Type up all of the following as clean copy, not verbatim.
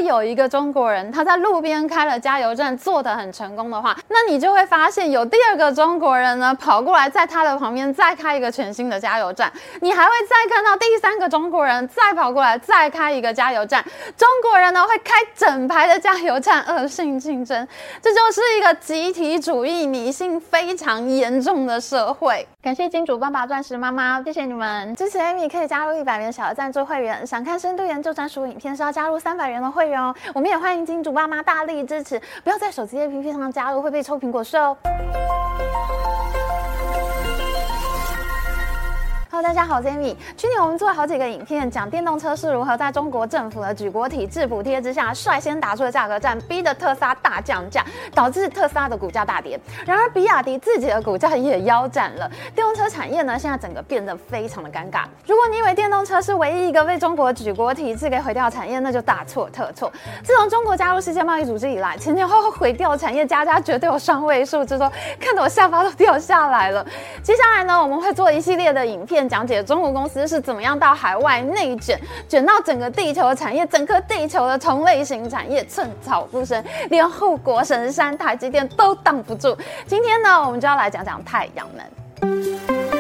有一个中国人他在路边开了加油站做得很成功的话，那你就会发现有第二个中国人呢跑过来在他的旁边再开一个全新的加油站，你还会再看到第三个中国人再跑过来再开一个加油站，中国人呢会开整排的加油站，恶性竞争，这就是一个集体主义迷信非常严重的社会。感谢金主爸爸、钻石妈妈，谢谢你们支持 Amy， 可以加入100元小额赞助会员，想看深度研究专属影片是要加入300元的会员哦。我们也欢迎金主爸妈大力支持，不要在手机 APP 上加入，会被抽苹果税哦。Hello， 大家好，我是 Amy。去年我们做了好几个影片，讲电动车是如何在中国政府的举国体制补贴之下，率先打出了价格战，逼得特斯拉大降价，导致特斯拉的股价大跌。然而，比亚迪自己的股价也腰斩了。电动车产业呢，现在整个变得非常的尴尬。如果你以为电动车是唯一一个被中国举国体制给毁掉的产业，那就大错特错。自从中国加入世界贸易组织以来，前前后后毁掉产业加绝对有双位数之多，看得我下巴都掉下来了。接下来呢，我们会做一系列的影片，讲解中国公司是怎么样到海外内卷到整个地球的产业，整颗地球的同类型产业寸草不生，连护国神山台积电都挡不住。今天呢，我们就要来讲讲太阳能。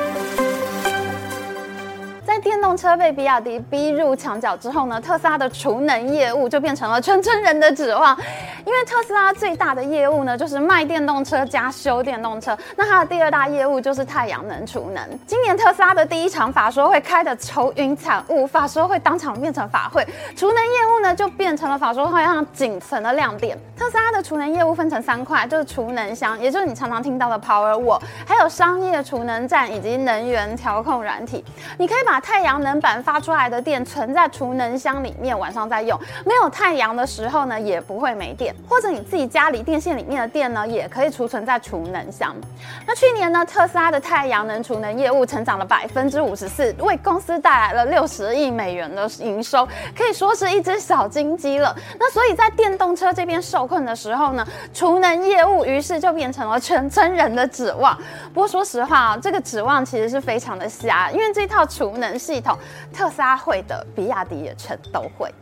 在电动车被比亚迪逼入墙角之后呢，特斯拉的储能业务就变成了全村人的指望。因为特斯拉最大的业务呢，就是卖电动车加修电动车，那它的第二大业务就是太阳能储能。今年特斯拉的第一场法说会开得愁云惨雾，法说会当场变成法会，储能业务呢就变成了法说会上仅存的亮点。特斯拉的储能业务分成3块，就是储能箱，也就是你常常听到的 Powerwall， 还有商业储能站以及能源调控软体。你可以把太阳能板发出来的电存在储能箱里面，晚上再用。没有太阳的时候呢，也不会没电。或者你自己家里电线里面的电呢，也可以储存在储能箱。那去年呢，特斯拉的太阳能储能业务成长了54%，为公司带来了60亿美元的营收，可以说是一只小金鸡了。那所以在电动车这边受困的时候呢，储能业务于是就变成了全村人的指望。不过说实话这个指望其实是非常的瞎，因为这套储能系统，特斯拉会的，比亚迪也全都会。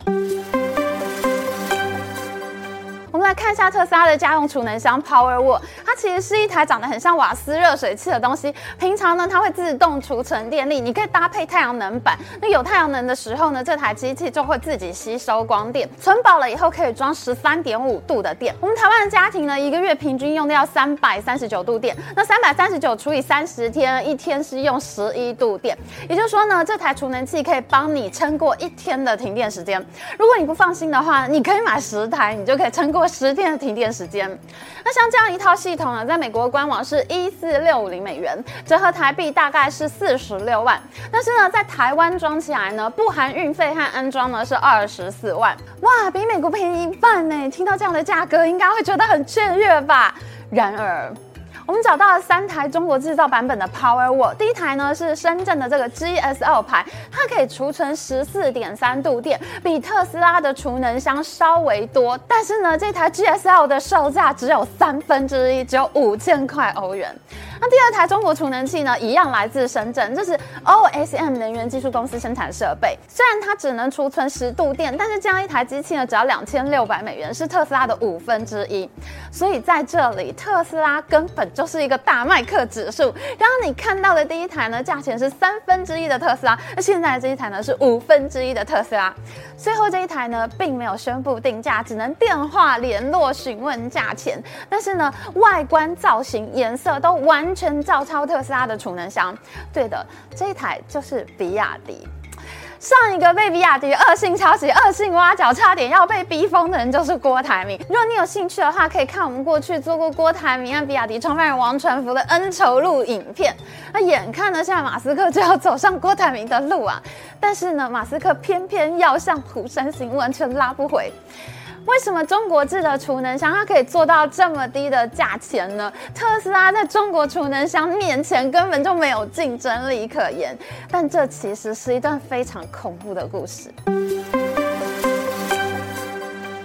我们来看一下特斯拉的家用储能箱 Powerwall， 它其实是一台长得很像瓦斯热水器的东西。平常呢，它会自动储存电力，你可以搭配太阳能板。那有太阳能的时候呢，这台机器就会自己吸收光电，存饱了以后可以装13.5度的电。我们台湾的家庭呢，一个月平均用掉339度电，那339除以30天，一天是用11度电。也就是说呢，这台储能器可以帮你撑过1天的停电时间。如果你不放心的话，你可以买10台，你就可以撑过10天的停电时间。那像这样一套系统呢，在美国官网是14650美元，折合台币大概是46万。但是呢，在台湾装起来呢，不含运费和安装呢是24万。哇，比美国便宜1半呢！听到这样的价格，应该会觉得很雀跃吧？然而，我们找到了3台中国制造版本的 Powerwall。第一台呢是深圳的这个 GSL 牌，它可以储存14.3度电，比特斯拉的储能箱稍微多。但是呢，这台 GSL 的售价只有1/3，只有5000块欧元。那第二台中国储能器呢，一样来自深圳，这是 OSM 能源技术公司生产设备。虽然它只能储存10度电，但是这样一台机器呢，只要2600美元，是特斯拉的1/5。所以在这里，特斯拉根本就是一个大麦克指数。刚刚你看到的第一台呢，价钱是1/3的特斯拉，那现在这一台呢是1/5的特斯拉。最后这一台呢，并没有宣布定价，只能电话联络询问价钱。但是呢，外观、造型、颜色都完全照抄特斯拉的储能箱。对的，这一台就是比亚迪。上一个被比亚迪恶性抄袭、恶性挖角，差点要被逼疯的人就是郭台铭。如果你有兴趣的话，可以看我们过去做过郭台铭和比亚迪创办人王传福的恩仇录影片。那眼看呢，现在马斯克就要走上郭台铭的路啊，但是呢，马斯克偏偏要向虎山行，完全拉不回。为什么中国制的储能箱它可以做到这么低的价钱呢？特斯拉在中国储能箱面前根本就没有竞争力可言。但这其实是一段非常恐怖的故事。如果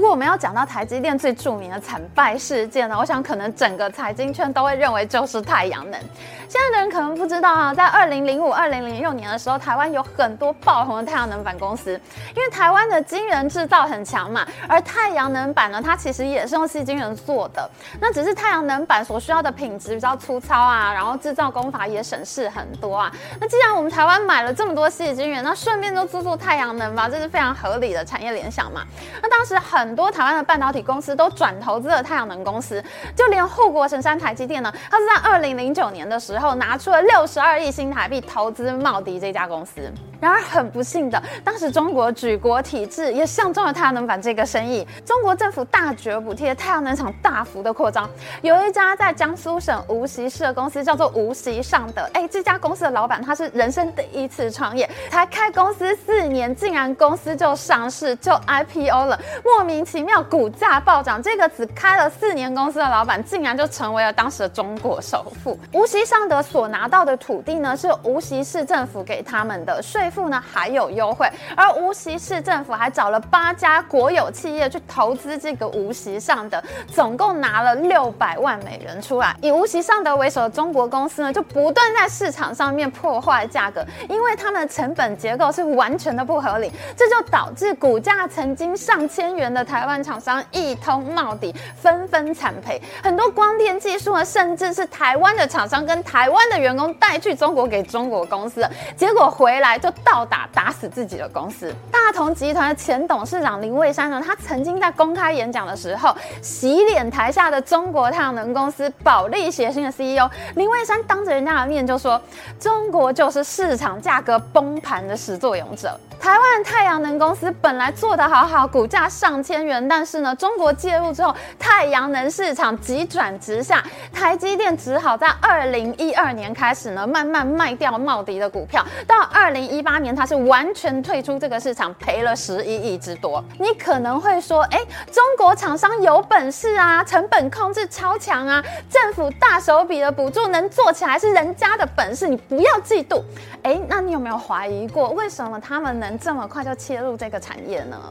果我们要讲到台积电最著名的惨败事件呢，我想可能整个财经圈都会认为就是太阳能。现在的人可能不知道啊，在2005、2006年的时候，台湾有很多爆红的太阳能板公司，因为台湾的晶圆制造很强嘛，而太阳能板呢，它其实也是用矽晶圆做的，那只是太阳能板所需要的品质比较粗糙啊，然后制造工法也省事很多啊。那既然我们台湾买了这么多矽晶圆，那顺便就做太阳能吧，这是非常合理的产业联想嘛。那当时很多台湾的半导体公司都转投资了太阳能公司，就连护国神山台积电呢，它是在2009年的时候拿出了62亿新台币投资茂迪这家公司。然而很不幸的，当时中国举国体制也相中了太阳能板这个生意，中国政府大举补贴，太阳能厂大幅的扩张。有一家在江苏省无锡市的公司叫做无锡尚德，这家公司的老板他是人生第一次创业，才开公司4年，竟然公司就上市就 IPO 了，莫名其妙股价暴涨。这个只开了4年公司的老板，竟然就成为了当时的中国首富。无锡尚德所拿到的土地呢，是无锡市政府给他们的，税负呢还有优惠，而无锡市政府还找了8家国有企业去投资这个无锡尚德，总共拿了600万美元出来。以无锡尚德为首的中国公司呢，就不断在市场上面破坏价格，因为他们的成本结构是完全的不合理，这就导致股价曾经上千元的台湾厂商一通茂迪纷纷惨赔。很多光电技术呢，甚至是台湾的厂商跟台湾的员工带去中国给中国公司，结果回来就打死自己的公司。大同集团的前董事长林蔚山呢，他曾经在公开演讲的时候洗脸台下的中国太阳能公司保利协鑫的 CEO 林蔚山当着人家的面就说，中国就是市场价格崩盘的始作俑者。台湾太阳能公司本来做得好好，股价上千元，但是呢，中国介入之后，太阳能市场急转直下，台积电只好在2012年开始呢，慢慢卖掉茂迪的股票，到2018年，它是完全退出这个市场，赔了11亿之多。你可能会说，中国厂商有本事啊，成本控制超强啊，政府大手笔的补助能做起来是人家的本事，你不要嫉妒。那你有没有怀疑过，为什么他们能这么快就切入这个产业呢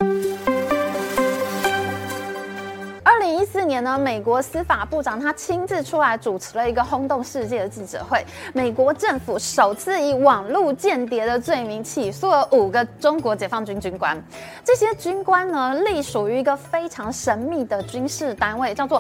？2014年呢，美国司法部长他亲自出来主持了一个轰动世界的记者会。美国政府首次以网络间谍的罪名起诉了5个中国解放军军官。这些军官呢，隶属于一个非常神秘的军事单位，叫做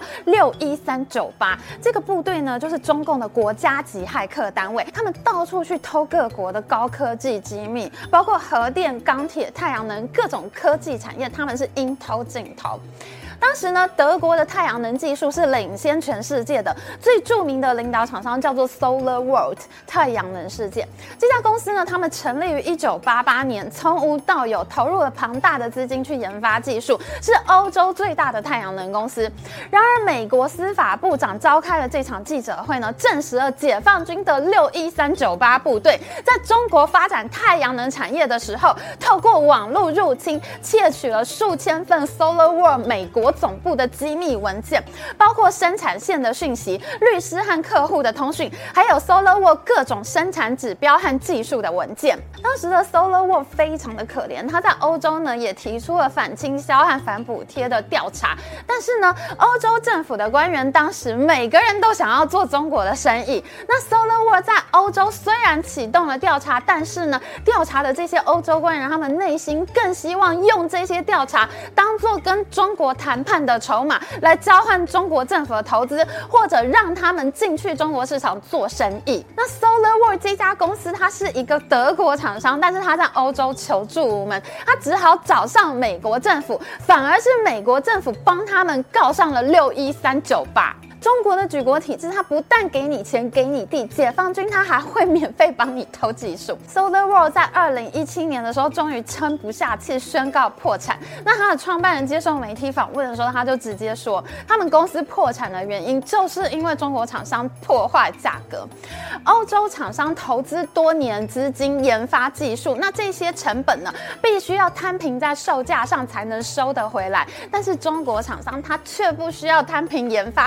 61398。这个部队呢，就是中共的国家级骇客单位。他们到处去偷各国的高科技机密，包括核电、钢铁、太阳能各种科技产业，他们是应偷尽偷。当时呢，德国的太阳能技术是领先全世界的，最著名的领导厂商叫做 Solar World 太阳能世界。这家公司呢，他们成立于1988年，从无到有投入了庞大的资金去研发技术，是欧洲最大的太阳能公司。然而，美国司法部长召开了这场记者会呢，证实了解放军的61398部队在中国发展太阳能产业的时候，透过网络入侵，窃取了数千份 Solar World 美国总部的机密文件，包括生产线的讯息、律师和客户的通讯，还有 SolarWorld 各种生产指标和技术的文件。当时的 SolarWorld 非常的可怜，他在欧洲呢也提出了反倾销和反补贴的调查，但是呢，欧洲政府的官员当时每个人都想要做中国的生意。那 SolarWorld 在欧洲虽然启动了调查，但是呢，调查的这些欧洲官员他们内心更希望用这些调查当做跟中国谈判的筹码，来交换中国政府的投资，或者让他们进去中国市场做生意。那 SolarWorld 这家公司，它是一个德国厂商，但是它在欧洲求助无门，它只好找上美国政府，反而是美国政府帮他们告上了61398。中国的举国体制，它不但给你钱给你地，解放军它还会免费帮你偷技术。SolarWorld 在2017年的时候，终于撑不下气，宣告破产。那他的创办人接受媒体访问的时候，他就直接说，他们公司破产的原因就是因为中国厂商破坏价格。欧洲厂商投资多年资金研发技术，那这些成本呢，必须要摊平在售价上才能收得回来。但是中国厂商他却不需要摊平研发成本。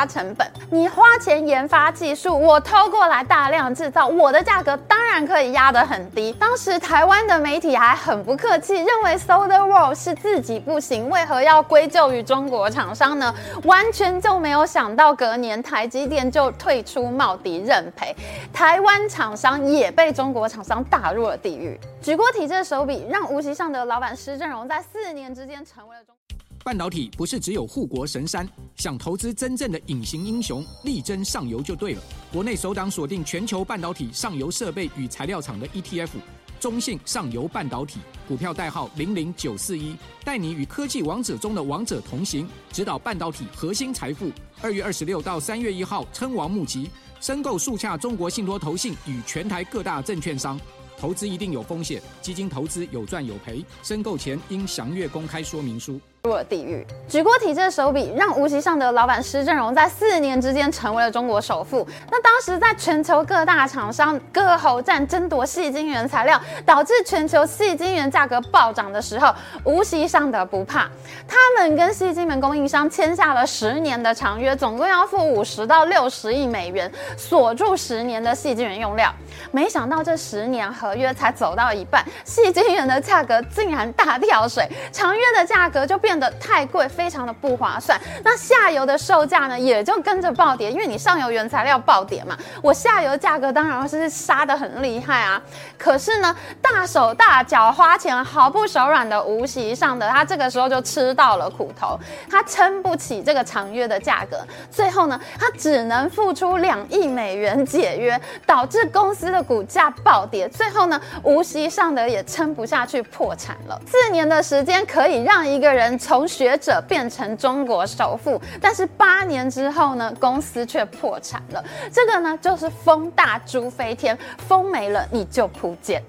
你花钱研发技术，我偷过来大量制造，我的价格当然可以压得很低。当时台湾的媒体还很不客气，认为 SolarWorld 是自己不行，为何要归咎于中国厂商呢？完全就没有想到，隔年台积电就退出茂迪认赔，台湾厂商也被中国厂商打入了地狱。举国体制手笔，让无锡尚德老板施正荣在4年之间成为了半导体不是只有护国神山，想投资真正的隐形英雄，力争上游就对了。国内首档锁定全球半导体上游设备与材料厂的 ETF， 中信上游半导体，股票代号00941，带你与科技王者中的王者同行，指导半导体核心财富。2月26到3月1号称王募集，申购速洽中国信托投信与全台各大证券商。投资一定有风险，基金投资有赚有赔，申购前应详阅公开说明书。 入了地狱。举国体制手笔，让无锡尚德老板施正荣在4年之间成为了中国首富。那当时在全球各大厂商割喉战争夺矽晶圆材料，导致全球矽晶圆价格暴涨的时候，无锡尚德不怕，他们跟矽晶圆供应商签下了10年的长约，总共要付50到60亿美元，锁住10年的矽晶圆用料。没想到这10年合约才走到一半，矽晶圆的价格竟然大跳水，长约的价格就变得太贵，非常的不划算。那下游的售价呢，也就跟着暴跌，因为你上游原材料暴跌嘛，我下游价格当然是杀得很厉害啊。可是呢，大手大脚花钱毫不手软的无锡尚德，他这个时候就吃到了苦头，他撑不起这个长约的价格，最后呢，他只能付出2亿美元解约，导致公司的股价暴跌。最后呢，无锡尚德也撑不下去，破产了。4年的时间可以让一个人从学者变成中国首富，但是8年之后呢，公司却破产了。这个呢，就是风大猪飞天，风没了你就扑街。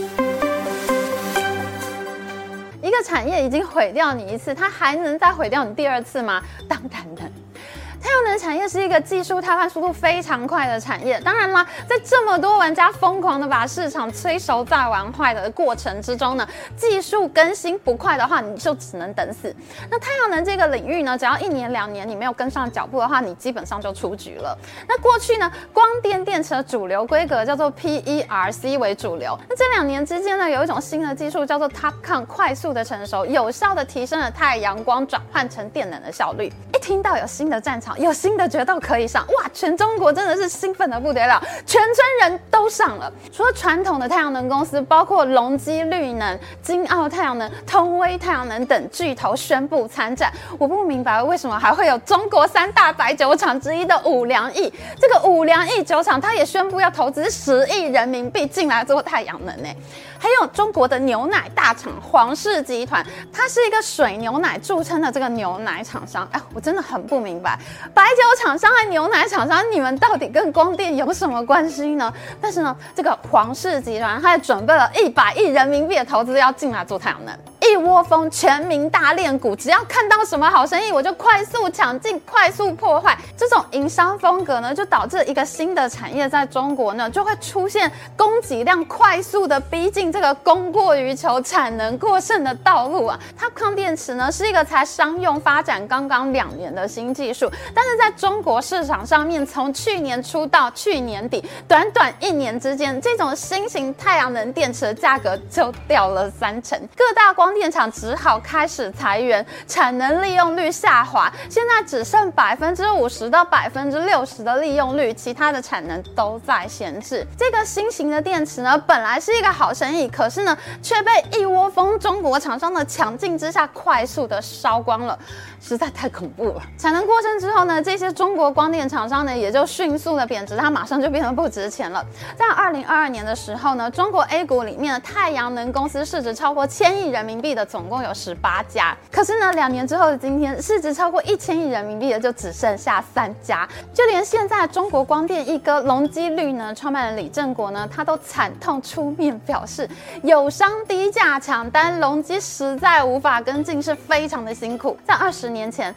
一个产业已经毁掉你一次，它还能再毁掉你第2次吗？当然能。太阳能产业是一个技术汰换速度非常快的产业，当然啦，在这么多玩家疯狂的把市场催熟再玩坏的过程之中呢，技术更新不快的话，你就只能等死。那太阳能这个领域呢，只要1年2年你没有跟上脚步的话，你基本上就出局了。那过去呢，光电电池的主流规格叫做 PERC 为主流，那这2年之间呢，有一种新的技术叫做 TOPCon 快速的成熟，有效的提升了太阳光转换成电能的效率。一听到有新的战场，有新的决斗可以上，哇！全中国真的是兴奋的不得了，全村人都上了。除了传统的太阳能公司，包括隆基绿能、金澳太阳能、通威太阳能等巨头宣布参战。我不明白为什么还会有中国3大白酒厂之一的五粮液，这个五粮液酒厂，它也宣布要投资10亿人民币进来做太阳能欸。还有中国的牛奶大厂黄氏集团，它是一个水牛奶著称的这个牛奶厂商。我真的很不明白，白酒厂商和牛奶厂商，你们到底跟光电有什么关系呢？但是呢，这个黄氏集团，它也准备了100亿人民币的投资要进来做太阳能。一窝蜂，全民大练股，只要看到什么好生意，我就快速抢进，快速破坏。这种营商风格呢，就导致一个新的产业在中国呢，就会出现供给量快速的逼近这个供过于求、产能过剩的道路啊。TOPCon 电池呢，是一个才商用发展刚刚2年的新技术，但是在中国市场上面，从去年初到去年底，短短1年之间，这种新型太阳能电池的价格就掉了30%。各大光电厂只好开始裁员，产能利用率下滑，现在只剩50%到60%的利用率，其他的产能都在闲置。这个新型的电池呢，本来是一个好生意，可是呢，却被一窝蜂中国厂商的抢进之下，快速的烧光了，实在太恐怖了。产能过剩之后呢，这些中国光电厂商呢，也就迅速的贬值，它马上就变得不值钱了。在2022年的时候呢，中国 A 股里面的太阳能公司市值超过1000亿人民币的总共有18家，可是呢，2年之后的今天，市值超过1000亿人民币的就只剩下3家。就连现在中国光电一哥隆基绿能创办人李正国呢，他都惨痛出面表示，友商低价抢单，隆基实在无法跟进，是非常的辛苦。在20年前，台湾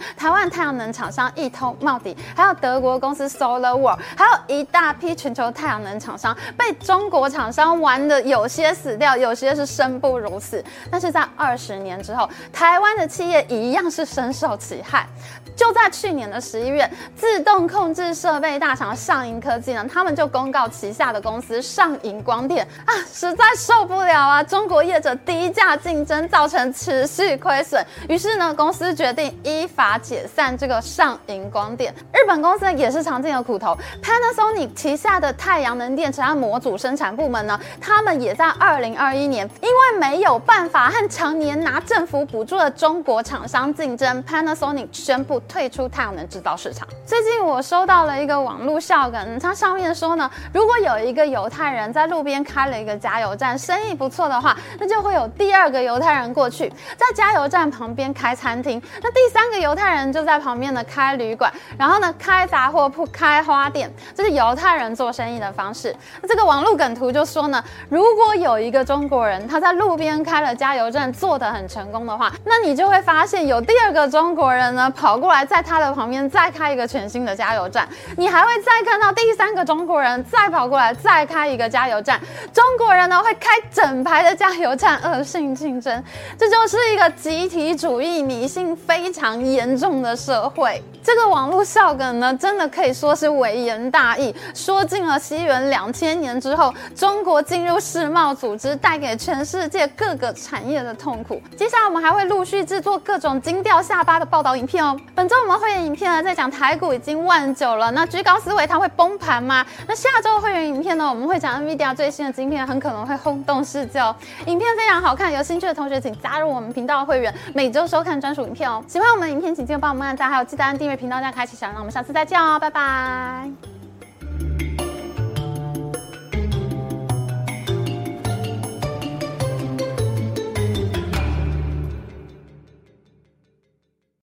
和太阳能厂商一通茂迪，还有德国公司 SolarWorld， 还有一大批全球太阳能厂商被中国厂商玩的有些死掉，有些是生不如死。但是在20年之后，台湾的企业一样是深受其害。就在去年的11月，自动控制设备大厂上银科技呢，他们就公告旗下的公司上银光电实在受不了啊，中国业者低价竞争造成持续亏损，于是呢，公司决定依法解散这个上银光电。日本公司呢也是尝尽了苦头 ，Panasonic 旗下的太阳能电池和模组生产部门呢，他们也在2021年因为没有办法和常年拿政府补助的中国厂商竞争 ，Panasonic 宣布退出太阳能制造市场。最近我收到了一个网络笑梗，它上面说呢，如果有一个犹太人在路边开了一个加油站，生意不错的话，那就会有第2个犹太人过去，在加油站旁边开餐厅，那第3个犹太人就在旁边呢开旅馆，然后呢开杂货铺、开花店，这是犹太人做生意的方式。那这个网络梗图就说呢，如果有一个中国人他在路边开了加油站，做得很成功的话，那你就会发现有第2个中国人呢跑过来，在他的旁边再开一个全新的加油站，你还会再看到第3个中国人再跑过来再开一个加油站，中国人呢会开整排的加油站，恶性竞争，这就是一个集体主义迷信非常严重的社会。这个网络笑梗呢，真的可以说是微言大义，说尽了西元2000年之后，中国进入世贸组织带给全世界各个产业的痛苦。接下来我们还会陆续制作各种惊掉下巴的报道影片哦。本周我们会员影片呢，在讲台股已经19000了，那居高思维它会崩盘吗？那下周会员影片呢，我们会讲 NVIDIA 最新的晶片很可能会轰动世界哦。影片非常好看，有兴趣的同学请加入我们频道的会员，每周收看专属影片哦。喜欢我们的影片，请记得帮我们按赞，还有记得按订阅频道，这样开启小铃铛。我们下次再见哦，拜拜。